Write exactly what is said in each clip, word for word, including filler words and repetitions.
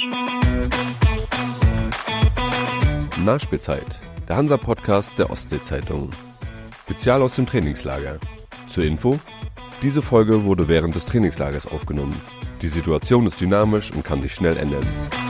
Nachspielzeit, der Hansa-Podcast der Ostsee-Zeitung. Spezial aus dem Trainingslager. Zur Info: Diese Folge wurde während des Trainingslagers aufgenommen. Die Situation ist dynamisch und kann sich schnell ändern.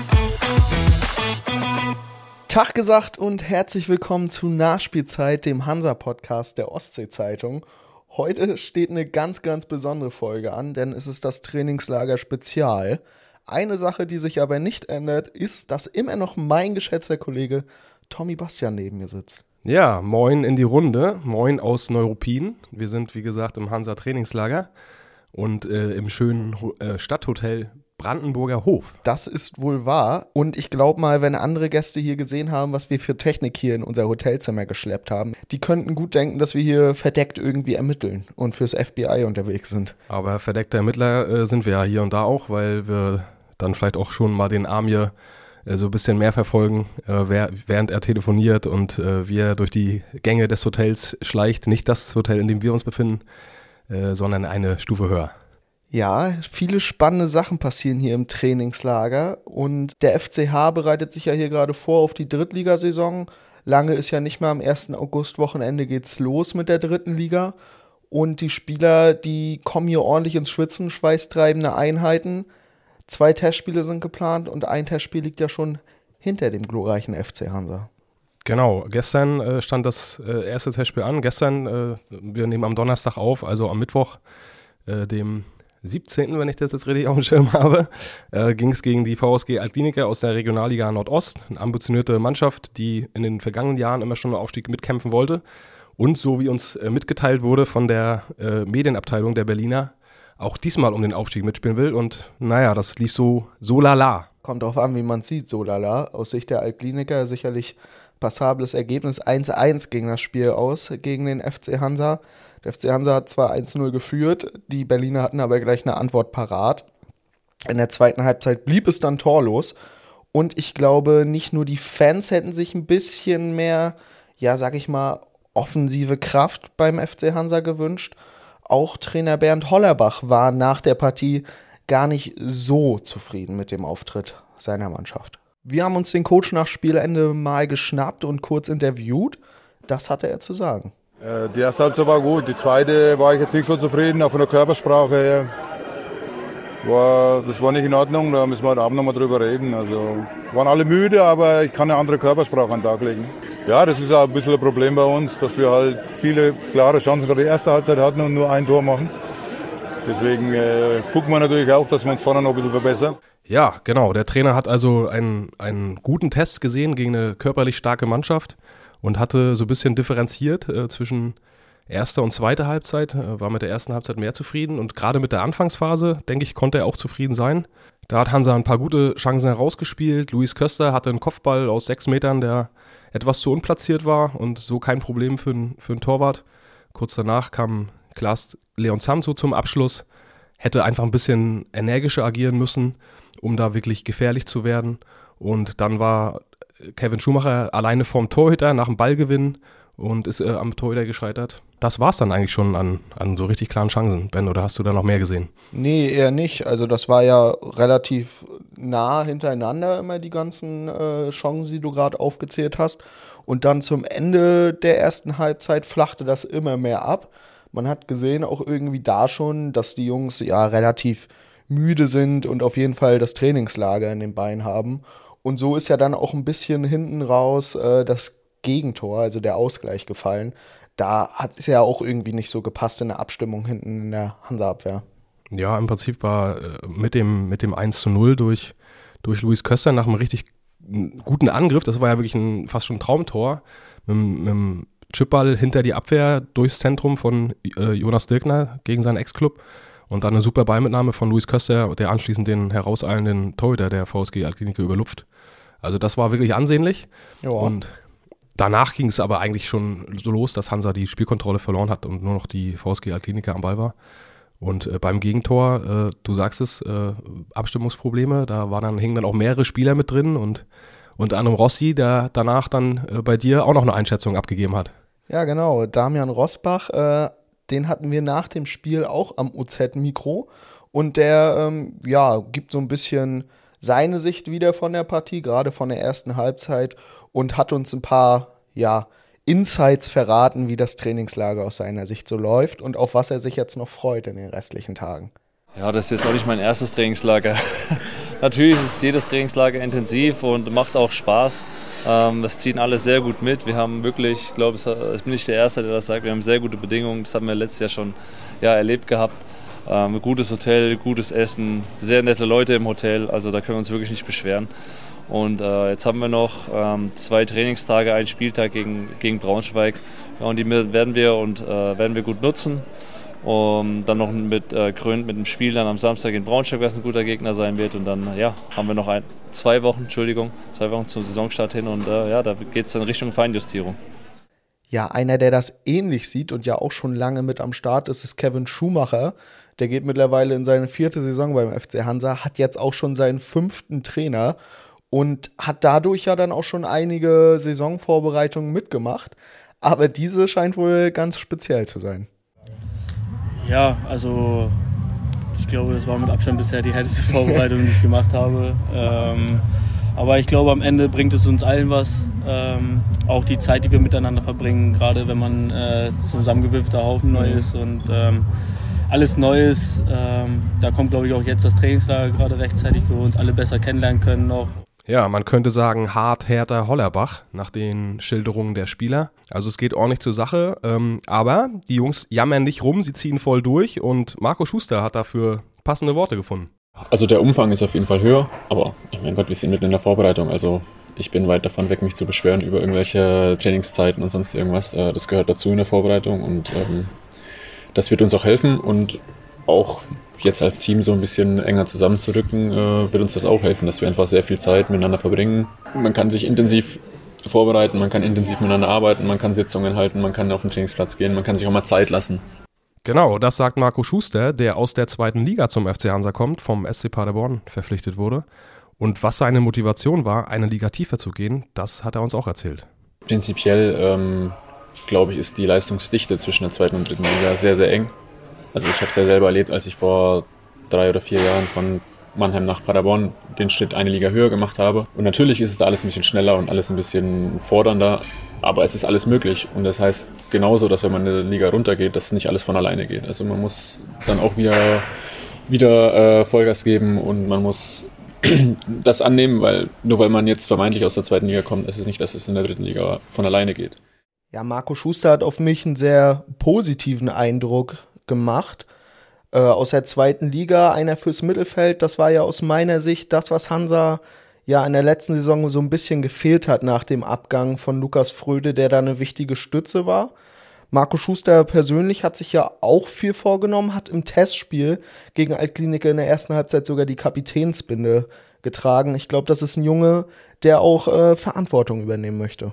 Tag gesagt und herzlich willkommen zu Nachspielzeit, dem Hansa-Podcast der Ostsee-Zeitung. Heute steht eine ganz, ganz besondere Folge an, denn es ist das Trainingslager Spezial. Eine Sache, die sich aber nicht ändert, ist, dass immer noch mein geschätzter Kollege Tommy Bastian neben mir sitzt. Ja, moin in die Runde, moin aus Neuruppin. Wir sind, wie gesagt, im Hansa-Trainingslager und äh, im schönen äh, Stadthotel Brandenburger Hof. Das ist wohl wahr. Und ich glaube mal, wenn andere Gäste hier gesehen haben, was wir für Technik hier in unser Hotelzimmer geschleppt haben, die könnten gut denken, dass wir hier verdeckt irgendwie ermitteln und fürs F B I unterwegs sind. Aber verdeckte Ermittler äh, sind wir ja hier und da auch, weil wir dann vielleicht auch schon mal den Amir äh, so ein bisschen mehr verfolgen, äh, wer, während er telefoniert und äh, wie er durch die Gänge des Hotels schleicht. Nicht das Hotel, in dem wir uns befinden, äh, sondern eine Stufe höher. Ja, viele spannende Sachen passieren hier im Trainingslager und der F C H bereitet sich ja hier gerade vor auf die Drittligasaison. Lange ist ja nicht mehr, am ersten August-Wochenende geht's los mit der dritten Liga und die Spieler, die kommen hier ordentlich ins Schwitzen, schweißtreibende Einheiten. Zwei Testspiele sind geplant und ein Testspiel liegt ja schon hinter dem glorreichen F C Hansa. Genau, gestern äh, stand das äh, erste Testspiel an. Gestern, äh, wir nehmen am Donnerstag auf, also am Mittwoch, äh, dem siebzehnten, wenn ich das jetzt richtig auf dem Schirm habe, äh, ging es gegen die V S G Altkliniker aus der Regionalliga Nordost. Eine ambitionierte Mannschaft, die in den vergangenen Jahren immer schon einen Aufstieg mitkämpfen wollte. Und so wie uns äh, mitgeteilt wurde von der äh, Medienabteilung der Berliner, auch diesmal um den Aufstieg mitspielen will. Und naja, das lief so, so lala. Kommt drauf an, wie man es sieht, so lala. Aus Sicht der Altkliniker sicherlich passables Ergebnis. eins eins ging das Spiel aus gegen den F C Hansa. Der F C Hansa hat zwar eins null geführt, die Berliner hatten aber gleich eine Antwort parat. In der zweiten Halbzeit blieb es dann torlos. Und ich glaube, nicht nur die Fans hätten sich ein bisschen mehr, ja, sag ich mal, offensive Kraft beim F C Hansa gewünscht. Auch Trainer Bernd Hollerbach war nach der Partie gar nicht so zufrieden mit dem Auftritt seiner Mannschaft. Wir haben uns den Coach nach Spielende mal geschnappt und kurz interviewt. Das hatte er zu sagen. Die erste Halbzeit war gut, die zweite war ich jetzt nicht so zufrieden, auch von der Körpersprache her. War, das war nicht in Ordnung, da müssen wir heute Abend nochmal drüber reden. Also waren alle müde, aber ich kann eine andere Körpersprache an den Tag legen. Ja, das ist auch ein bisschen ein Problem bei uns, dass wir halt viele klare Chancen gerade die erste Halbzeit hatten und nur ein Tor machen. Deswegen äh, gucken wir natürlich auch, dass wir uns vorne noch ein bisschen verbessern. Ja, genau. Der Trainer hat also einen, einen guten Test gesehen gegen eine körperlich starke Mannschaft und hatte so ein bisschen differenziert äh, zwischen erster und zweiter Halbzeit. Äh, war mit der ersten Halbzeit mehr zufrieden und gerade mit der Anfangsphase, denke ich, konnte er auch zufrieden sein. Da hat Hansa ein paar gute Chancen herausgespielt. Luis Köster hatte einen Kopfball aus sechs Metern, der etwas zu unplatziert war und so kein Problem für, für einen Torwart. Kurz danach kam Klaas Leon Samso zum Abschluss, hätte einfach ein bisschen energischer agieren müssen, um da wirklich gefährlich zu werden. Und dann war Kevin Schumacher alleine vorm Torhüter nach dem Ballgewinn und ist äh, am Torhüter gescheitert. Das war's dann eigentlich schon an, an so richtig klaren Chancen. Ben, oder hast du da noch mehr gesehen? Nee, eher nicht. Also das war ja relativ nah hintereinander immer die ganzen äh, Chancen, die du gerade aufgezählt hast. Und dann zum Ende der ersten Halbzeit flachte das immer mehr ab. Man hat gesehen auch irgendwie da schon, dass die Jungs ja relativ müde sind und auf jeden Fall das Trainingslager in den Beinen haben. Und so ist ja dann auch ein bisschen hinten raus äh, das Gegentor, also der Ausgleich gefallen. Da hat es ja auch irgendwie nicht so gepasst in der Abstimmung hinten in der Hansa-Abwehr. Ja, im Prinzip war äh, mit dem, mit dem eins zu null durch, durch Luis Köster nach einem richtig guten Angriff, das war ja wirklich ein, fast schon ein Traumtor, mit, mit einem Chipball hinter die Abwehr durchs Zentrum von äh, Jonas Dirkner gegen seinen Ex-Club und dann eine super Ballmitnahme von Luis Köster, der anschließend den herauseilenden Torhüter der V S G Altkliniker überlupft. Also das war wirklich ansehnlich. Ja. Und danach ging es aber eigentlich schon so los, dass Hansa die Spielkontrolle verloren hat und nur noch die V S G Altkliniker am Ball war. Und äh, beim Gegentor, äh, du sagst es, äh, Abstimmungsprobleme, da waren dann, hingen dann auch mehrere Spieler mit drin und unter anderem Rossi, der danach dann äh, bei dir auch noch eine Einschätzung abgegeben hat. Ja, genau, Damian Rosbach, äh, den hatten wir nach dem Spiel auch am O Z-Mikro und der, ähm, ja, gibt so ein bisschen seine Sicht wieder von der Partie, gerade von der ersten Halbzeit, und hat uns ein paar, ja, Insights verraten, wie das Trainingslager aus seiner Sicht so läuft und auf was er sich jetzt noch freut in den restlichen Tagen. Ja, das ist jetzt auch nicht mein erstes Trainingslager. Natürlich ist jedes Trainingslager intensiv und macht auch Spaß. Ähm, das ziehen alle sehr gut mit. Wir haben wirklich, ich glaube, ich bin nicht der Erste, der das sagt, wir haben sehr gute Bedingungen. Das haben wir letztes Jahr schon ja, erlebt gehabt. Ähm, gutes Hotel, gutes Essen, sehr nette Leute im Hotel. Also da können wir uns wirklich nicht beschweren. Und äh, jetzt haben wir noch ähm, zwei Trainingstage, einen Spieltag gegen, gegen Braunschweig. Ja, und die werden wir und äh, werden wir gut nutzen. Um, dann noch mit äh, krönt mit dem Spiel dann am Samstag in Braunschweig, was ein guter Gegner sein wird. Und dann ja, haben wir noch ein, zwei Wochen, Entschuldigung, zwei Wochen zum Saisonstart hin und äh, ja, da geht es dann Richtung Feinjustierung. Ja, einer, der das ähnlich sieht und ja auch schon lange mit am Start ist, ist Kevin Schumacher. Der geht mittlerweile in seine vierte Saison beim F C Hansa, hat jetzt auch schon seinen fünften Trainer und hat dadurch ja dann auch schon einige Saisonvorbereitungen mitgemacht. Aber diese scheint wohl ganz speziell zu sein. Ja, also ich glaube, das war mit Abstand bisher die härteste Vorbereitung, die ich gemacht habe. Ähm, aber ich glaube, am Ende bringt es uns allen was. Ähm, auch die Zeit, die wir miteinander verbringen, gerade wenn man äh, zusammengewürfelter Haufen neu ist und ähm, alles Neues. Ähm, da kommt, glaube ich, auch jetzt das Trainingslager gerade rechtzeitig, wo wir uns alle besser kennenlernen können noch. Ja, man könnte sagen hart, härter Hollerbach nach den Schilderungen der Spieler. Also es geht ordentlich zur Sache, ähm, aber die Jungs jammern nicht rum, sie ziehen voll durch und Marco Schuster hat dafür passende Worte gefunden. Also der Umfang ist auf jeden Fall höher, aber ich meine Gott, wir sind mitten in der Vorbereitung, also ich bin weit davon weg, mich zu beschweren über irgendwelche Trainingszeiten und sonst irgendwas. Das gehört dazu in der Vorbereitung und ähm, das wird uns auch helfen und auch jetzt als Team so ein bisschen enger zusammenzurücken, äh, wird uns das auch helfen, dass wir einfach sehr viel Zeit miteinander verbringen. Man kann sich intensiv vorbereiten, man kann intensiv miteinander arbeiten, man kann Sitzungen halten, man kann auf den Trainingsplatz gehen, man kann sich auch mal Zeit lassen. Genau, das sagt Marco Schuster, der aus der zweiten Liga zum F C Hansa kommt, vom S C Paderborn verpflichtet wurde. Und was seine Motivation war, eine Liga tiefer zu gehen, das hat er uns auch erzählt. Prinzipiell, ähm, glaube ich, ist die Leistungsdichte zwischen der zweiten und dritten Liga sehr, sehr eng. Also ich habe es ja selber erlebt, als ich vor drei oder vier Jahren von Mannheim nach Paderborn den Schritt eine Liga höher gemacht habe. Und natürlich ist es da alles ein bisschen schneller und alles ein bisschen fordernder, aber es ist alles möglich. Und das heißt genauso, dass wenn man eine Liga runtergeht, dass nicht alles von alleine geht. Also man muss dann auch wieder, wieder äh, Vollgas geben und man muss das annehmen, weil nur weil man jetzt vermeintlich aus der zweiten Liga kommt, ist es nicht, dass es in der dritten Liga von alleine geht. Ja, Marco Schuster hat auf mich einen sehr positiven Eindruck gemacht. Äh, aus der zweiten Liga, einer fürs Mittelfeld, das war ja aus meiner Sicht das, was Hansa ja in der letzten Saison so ein bisschen gefehlt hat nach dem Abgang von Lukas Fröde, der da eine wichtige Stütze war. Marco Schuster persönlich hat sich ja auch viel vorgenommen, hat im Testspiel gegen Altkliniker in der ersten Halbzeit sogar die Kapitänsbinde getragen. Ich glaube, das ist ein Junge, der auch äh, Verantwortung übernehmen möchte.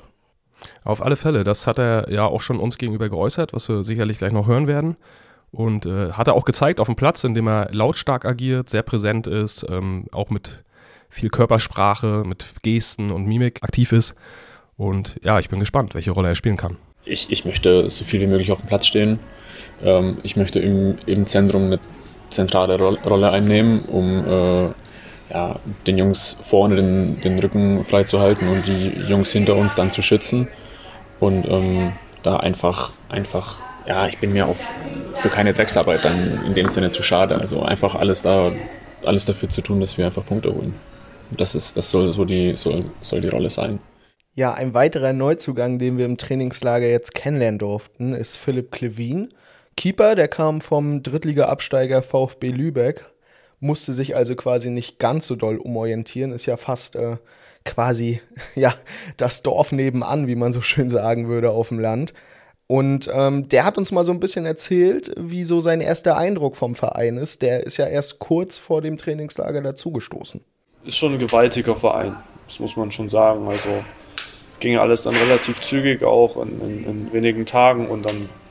Auf alle Fälle, das hat er ja auch schon uns gegenüber geäußert, was wir sicherlich gleich noch hören werden. Und äh, hat er auch gezeigt auf dem Platz, indem er lautstark agiert, sehr präsent ist, ähm, auch mit viel Körpersprache, mit Gesten und Mimik aktiv ist. Und ja, ich bin gespannt, welche Rolle er spielen kann. Ich, ich möchte so viel wie möglich auf dem Platz stehen. Ähm, ich möchte im, im Zentrum eine zentrale Rolle einnehmen, um äh, ja, den Jungs vorne den, den Rücken frei zu halten und die Jungs hinter uns dann zu schützen. Und ähm, da einfach, einfach, ja, ich bin mir auch für keine Drecksarbeit dann in dem Sinne zu schade. Also einfach alles da, alles dafür zu tun, dass wir einfach Punkte holen. Und das ist, das soll so die, soll, soll die Rolle sein. Ja, ein weiterer Neuzugang, den wir im Trainingslager jetzt kennenlernen durften, ist Philipp Klevin. Keeper, der kam vom Drittliga-Absteiger VfB Lübeck, musste sich also quasi nicht ganz so doll umorientieren, ist ja fast äh, quasi ja das Dorf nebenan, wie man so schön sagen würde, auf dem Land. Und ähm, der hat uns mal so ein bisschen erzählt, wie so sein erster Eindruck vom Verein ist. Der ist ja erst kurz vor dem Trainingslager dazugestoßen. Ist schon ein gewaltiger Verein, das muss man schon sagen. Also ging alles dann relativ zügig, auch in, in, in wenigen Tagen und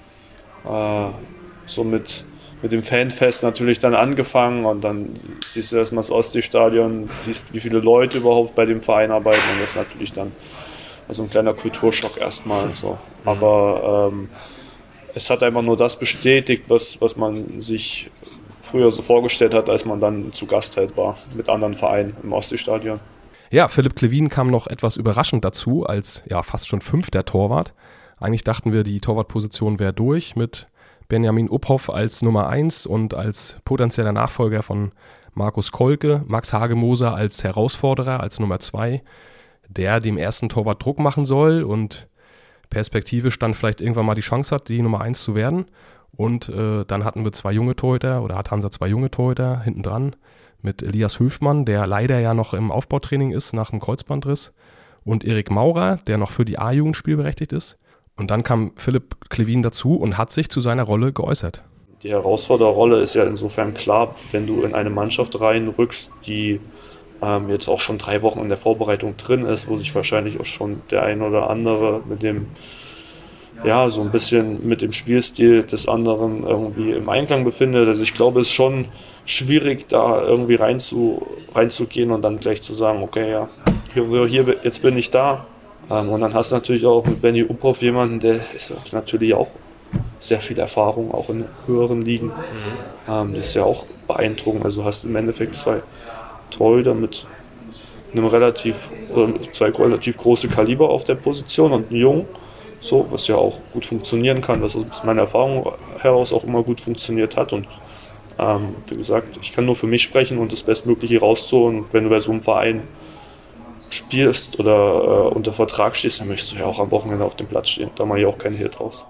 dann äh, so mit, mit dem Fanfest natürlich dann angefangen und dann siehst du erstmal das Ostseestadion, siehst, wie viele Leute überhaupt bei dem Verein arbeiten und das ist natürlich dann also ein kleiner Kulturschock erstmal. So. Aber ähm, es hat einfach nur das bestätigt, was, was man sich früher so vorgestellt hat, als man dann zu Gast halt war mit anderen Vereinen im Ostseestadion. Ja, Philipp Klevin kam noch etwas überraschend dazu als ja fast schon fünfter Torwart. Eigentlich dachten wir, die Torwartposition wäre durch mit Benjamin Uphoff als Nummer eins und als potenzieller Nachfolger von Markus Kolke, Max Hagemoser als Herausforderer, als Nummer zwei, der dem ersten Torwart Druck machen soll und perspektivisch dann vielleicht irgendwann mal die Chance hat, die Nummer eins zu werden. Und äh, dann hatten wir zwei junge Torhüter, oder hat Hansa zwei junge Torhüter hinten dran mit Elias Höfmann, der leider ja noch im Aufbautraining ist nach dem Kreuzbandriss, und Erik Maurer, der noch für die A-Jugend spielberechtigt ist. Und dann kam Philipp Klevin dazu und hat sich zu seiner Rolle geäußert. Die Herausfordererrolle ist ja insofern klar, wenn du in eine Mannschaft reinrückst, die ähm, jetzt auch schon drei Wochen in der Vorbereitung drin ist, wo sich wahrscheinlich auch schon der ein oder andere mit dem, ja, so ein bisschen mit dem Spielstil des anderen irgendwie im Einklang befindet. Also ich glaube, es ist schon schwierig, da irgendwie rein zu, reinzugehen und dann gleich zu sagen, okay, ja, hier, hier jetzt bin ich da. Ähm, und dann hast du natürlich auch mit Benny Uphoff jemanden, der ist, ist natürlich auch sehr viel Erfahrung, auch in höheren Ligen. Mhm. Ähm, das ist ja auch beeindruckend. Also hast du im Endeffekt zwei Torhüter mit einem relativ, oder zwei relativ große Kaliber auf der Position und einen Jungen, so, was ja auch gut funktionieren kann, was aus meiner Erfahrung heraus auch immer gut funktioniert hat. Und ähm, wie gesagt, ich kann nur für mich sprechen und das Bestmögliche rauszuholen. Und wenn du bei so einem Verein spielst oder äh, unter Vertrag stehst, dann möchtest du ja auch am Wochenende auf dem Platz stehen. Da mache ich auch keinen Hehl draus.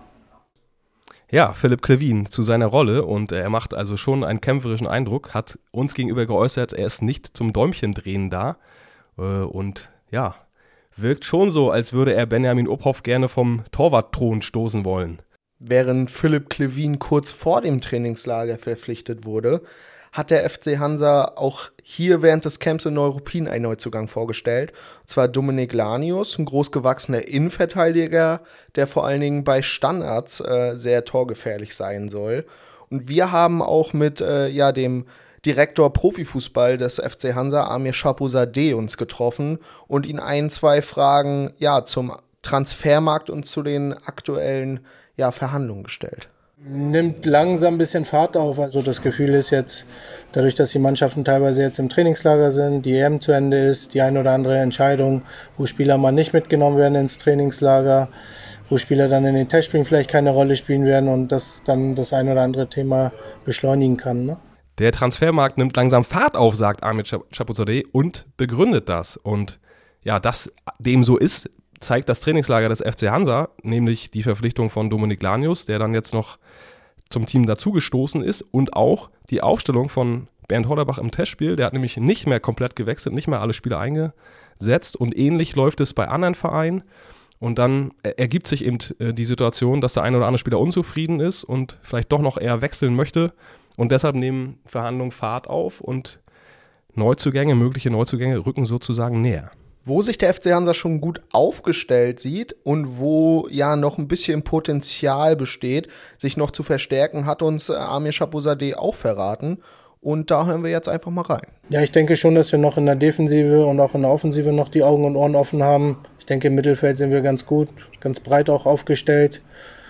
Ja, Philipp Klevin zu seiner Rolle, und er macht also schon einen kämpferischen Eindruck, hat uns gegenüber geäußert, er ist nicht zum Däumchendrehen da äh, und ja, wirkt schon so, als würde er Benjamin Uphoff gerne vom Torwartthron stoßen wollen. Während Philipp Klevin kurz vor dem Trainingslager verpflichtet wurde, hat der F C Hansa auch hier während des Camps in Neuruppin einen Neuzugang vorgestellt. Und zwar Dominik Lanius, ein großgewachsener Innenverteidiger, der vor allen Dingen bei Standards äh, sehr torgefährlich sein soll. Und wir haben auch mit äh, ja, dem Direktor Profifußball des F C Hansa, Amir Chapouzadeh, uns getroffen und ihn ein, zwei Fragen ja, zum Transfermarkt und zu den aktuellen ja, Verhandlungen gestellt. Nimmt langsam ein bisschen Fahrt auf. Also das Gefühl ist jetzt, dadurch, dass die Mannschaften teilweise jetzt im Trainingslager sind, die E M zu Ende ist, die ein oder andere Entscheidung, wo Spieler mal nicht mitgenommen werden ins Trainingslager, wo Spieler dann in den Testspielen vielleicht keine Rolle spielen werden und das dann das ein oder andere Thema beschleunigen kann. Ne? Der Transfermarkt nimmt langsam Fahrt auf, sagt Amir Chapouzadeh und begründet das. Und ja, dass dem so ist, zeigt das Trainingslager des F C Hansa, nämlich die Verpflichtung von Dominik Lanius, der dann jetzt noch zum Team dazugestoßen ist, und auch die Aufstellung von Bernd Hollerbach im Testspiel. Der hat nämlich nicht mehr komplett gewechselt, nicht mehr alle Spieler eingesetzt, und ähnlich läuft es bei anderen Vereinen. Und dann ergibt sich eben die Situation, dass der eine oder andere Spieler unzufrieden ist und vielleicht doch noch eher wechseln möchte, und deshalb nehmen Verhandlungen Fahrt auf und Neuzugänge, mögliche Neuzugänge rücken sozusagen näher. Wo sich der F C Hansa schon gut aufgestellt sieht und wo ja noch ein bisschen Potenzial besteht, sich noch zu verstärken, hat uns Amir Chapouzadeh auch verraten. Und da hören wir jetzt einfach mal rein. Ja, ich denke schon, dass wir noch in der Defensive und auch in der Offensive noch die Augen und Ohren offen haben. Ich denke, im Mittelfeld sind wir ganz gut, ganz breit auch aufgestellt.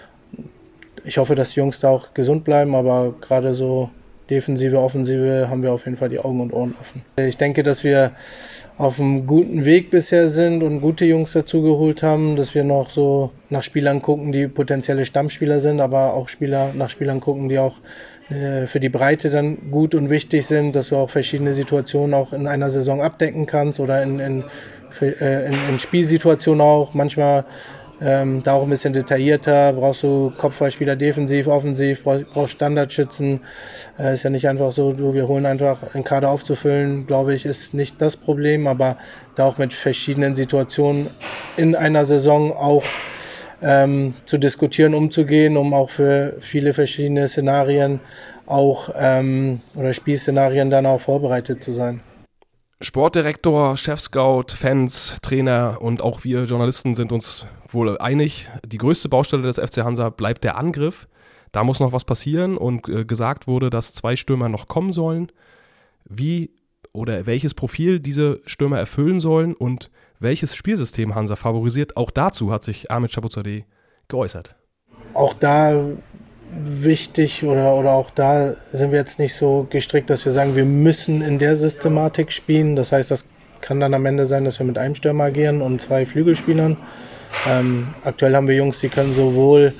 Ich hoffe, dass die Jungs da auch gesund bleiben, aber gerade so Defensive, Offensive haben wir auf jeden Fall die Augen und Ohren offen. Ich denke, dass wir auf einem guten Weg bisher sind und gute Jungs dazugeholt haben, dass wir noch so nach Spielern gucken, die potenzielle Stammspieler sind, aber auch Spieler nach Spielern gucken, die auch äh, für die Breite dann gut und wichtig sind, dass du auch verschiedene Situationen auch in einer Saison abdecken kannst oder in, in, äh, in, in Spielsituationen auch. Manchmal Ähm, da auch ein bisschen detaillierter, brauchst du Kopfballspieler defensiv, offensiv, brauchst, brauchst Standardschützen. Äh, ist ja nicht einfach so, du, wir holen einfach einen Kader aufzufüllen, glaube ich, ist nicht das Problem, aber da auch mit verschiedenen Situationen in einer Saison auch ähm, zu diskutieren, umzugehen, um auch für viele verschiedene Szenarien auch ähm, oder Spielszenarien dann auch vorbereitet zu sein. Sportdirektor, Chefscout, Fans, Trainer und auch wir Journalisten sind uns wohl einig, die größte Baustelle des F C Hansa bleibt der Angriff. Da muss noch was passieren, und äh, gesagt wurde, dass zwei Stürmer noch kommen sollen. Wie oder welches Profil diese Stürmer erfüllen sollen und welches Spielsystem Hansa favorisiert, auch dazu hat sich Amir Chapouzadeh geäußert. Auch da wichtig oder, oder auch da sind wir jetzt nicht so gestrickt, dass wir sagen, wir müssen in der Systematik spielen. Das heißt, das kann dann am Ende sein, dass wir mit einem Stürmer agieren und zwei Flügelspielern. Ähm, aktuell haben wir Jungs, die können sowohl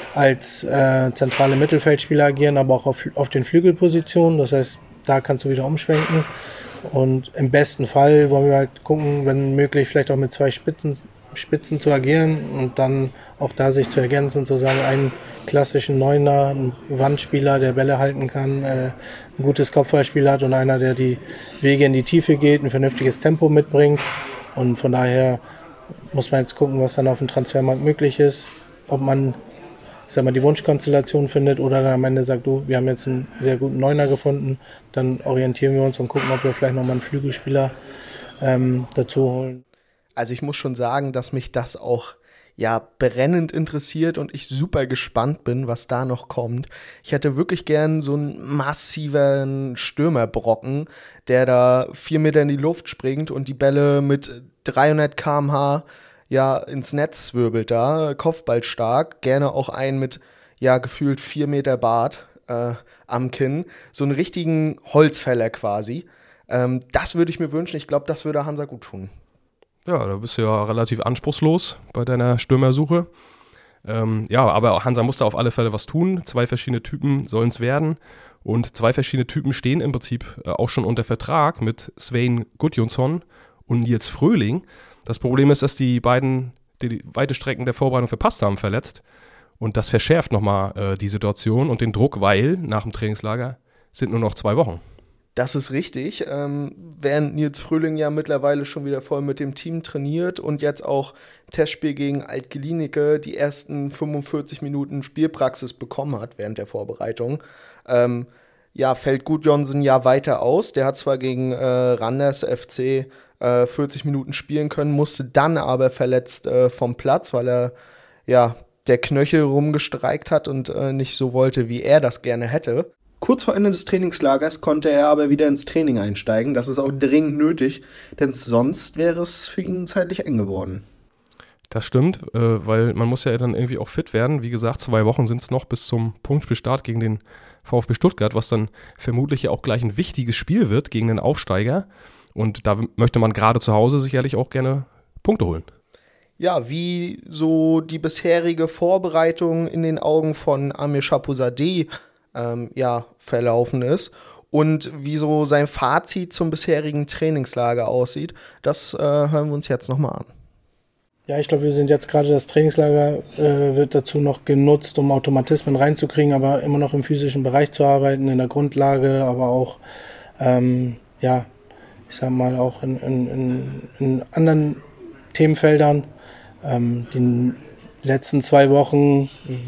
als äh, zentrale Mittelfeldspieler agieren, aber auch auf, auf den Flügelpositionen. Das heißt, da kannst du wieder umschwenken. Und im besten Fall wollen wir halt gucken, wenn möglich, vielleicht auch mit zwei Spitzen, Spitzen zu agieren und dann auch da sich zu ergänzen, zu sagen, einen klassischen Neuner, einen Wandspieler, der Bälle halten kann, äh, ein gutes Kopfballspiel hat und einer, der die Wege in die Tiefe geht, ein vernünftiges Tempo mitbringt. Und von daher muss man jetzt gucken, was dann auf dem Transfermarkt möglich ist, ob man, ich sag mal, die Wunschkonstellation findet oder dann am Ende sagt, du, wir haben jetzt einen sehr guten Neuner gefunden, dann orientieren wir uns und gucken, ob wir vielleicht nochmal einen Flügelspieler ähm, dazu holen. Also ich muss schon sagen, dass mich das auch ja brennend interessiert und ich super gespannt bin, was da noch kommt. Ich hätte wirklich gern so einen massiven Stürmerbrocken, der da vier Meter in die Luft springt und die Bälle mit dreihundert Kilometer pro Stunde ja ins Netz wirbelt da, kopfballstark, gerne auch einen mit ja gefühlt vier Meter Bart äh, am Kinn, so einen richtigen Holzfäller quasi. Ähm, das würde ich mir wünschen, ich glaube, das würde Hansa gut tun. Ja, da bist du ja relativ anspruchslos bei deiner Stürmersuche. Ähm, ja, aber Hansa muss da auf alle Fälle was tun. Zwei verschiedene Typen sollen es werden. Und zwei verschiedene Typen stehen im Prinzip äh, auch schon unter Vertrag mit Svein Gudjonsson und Nils Fröhling. Das Problem ist, dass die beiden die, die weite Strecken der Vorbereitung verpasst haben, verletzt. Und das verschärft nochmal äh, die Situation und den Druck, weil nach dem Trainingslager sind nur noch zwei Wochen. Das ist richtig, ähm, während Nils Fröhling ja mittlerweile schon wieder voll mit dem Team trainiert und jetzt auch Testspiel gegen Alt-Glienicke die ersten fünfundvierzig Minuten Spielpraxis bekommen hat während der Vorbereitung. Ähm, ja, fällt Gudjonsson ja weiter aus. Der hat zwar gegen äh, Randers F C äh, vierzig Minuten spielen können, musste dann aber verletzt äh, vom Platz, weil er ja der Knöchel rumgestreikt hat und äh, nicht so wollte, wie er das gerne hätte. Kurz vor Ende des Trainingslagers konnte er aber wieder ins Training einsteigen. Das ist auch dringend nötig, denn sonst wäre es für ihn zeitlich eng geworden. Das stimmt, äh, weil man muss ja dann irgendwie auch fit werden. Wie gesagt, zwei Wochen sind es noch bis zum Punktspielstart gegen den VfB Stuttgart, was dann vermutlich ja auch gleich ein wichtiges Spiel wird gegen den Aufsteiger. Und da möchte man gerade zu Hause sicherlich auch gerne Punkte holen. Ja, wie so die bisherige Vorbereitung in den Augen von Amir Shahpuzadeh Ähm, ja, verlaufen ist und wie so sein Fazit zum bisherigen Trainingslager aussieht, das äh, hören wir uns jetzt nochmal an. Ja, ich glaube, wir sind jetzt gerade, das Trainingslager äh, wird dazu noch genutzt, um Automatismen reinzukriegen, aber immer noch im physischen Bereich zu arbeiten, in der Grundlage, aber auch, ähm, ja, ich sag mal, auch in, in, in, in anderen Themenfeldern, ähm, die letzten zwei Wochen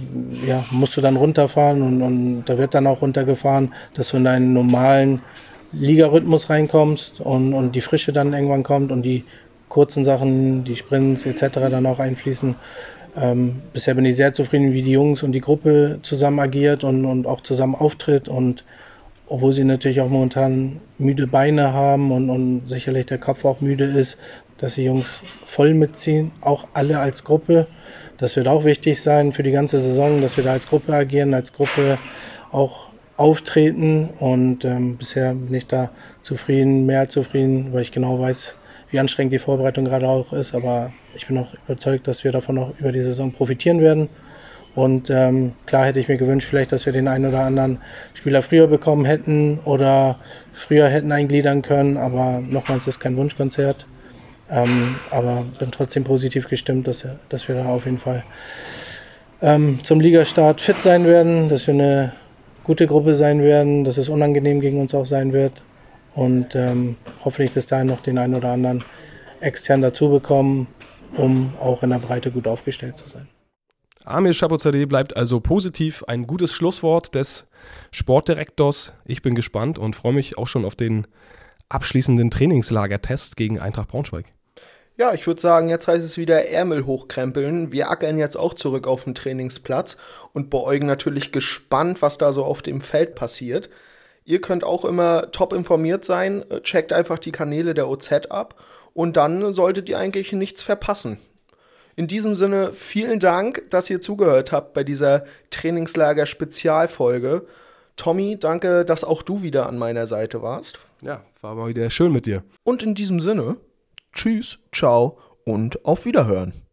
ja, musst du dann runterfahren und, und da wird dann auch runtergefahren, dass du in deinen normalen Ligarhythmus reinkommst und, und die Frische dann irgendwann kommt und die kurzen Sachen, die Sprints et cetera dann auch einfließen. Ähm, bisher bin ich sehr zufrieden, wie die Jungs und die Gruppe zusammen agiert und, und auch zusammen auftritt und obwohl sie natürlich auch momentan müde Beine haben und, und sicherlich der Kopf auch müde ist, dass die Jungs voll mitziehen, auch alle als Gruppe. Das wird auch wichtig sein für die ganze Saison, dass wir da als Gruppe agieren, als Gruppe auch auftreten. Und ähm, bisher bin ich da zufrieden, mehr als zufrieden, weil ich genau weiß, wie anstrengend die Vorbereitung gerade auch ist. Aber ich bin auch überzeugt, dass wir davon auch über die Saison profitieren werden. Und ähm, klar hätte ich mir gewünscht, vielleicht, dass wir den einen oder anderen Spieler früher bekommen hätten oder früher hätten eingliedern können. Aber nochmals, es ist kein Wunschkonzert. Ähm, aber bin trotzdem positiv gestimmt, dass, dass wir da auf jeden Fall ähm, zum Ligastart fit sein werden, dass wir eine gute Gruppe sein werden, dass es unangenehm gegen uns auch sein wird und ähm, hoffentlich bis dahin noch den einen oder anderen extern dazu bekommen, um auch in der Breite gut aufgestellt zu sein. Amir Shahpuzadeh bleibt also positiv, ein gutes Schlusswort des Sportdirektors. Ich bin gespannt und freue mich auch schon auf den abschließenden Trainingslagertest gegen Eintracht Braunschweig. Ja, ich würde sagen, jetzt heißt es wieder Ärmel hochkrempeln. Wir ackern jetzt auch zurück auf den Trainingsplatz und beäugen natürlich gespannt, was da so auf dem Feld passiert. Ihr könnt auch immer top informiert sein. Checkt einfach die Kanäle der O Z ab und dann solltet ihr eigentlich nichts verpassen. In diesem Sinne, vielen Dank, dass ihr zugehört habt bei dieser Trainingslager-Spezialfolge. Tommy, danke, dass auch du wieder an meiner Seite warst. Ja, war mal wieder schön mit dir. Und in diesem Sinne, tschüss, ciao und auf Wiederhören.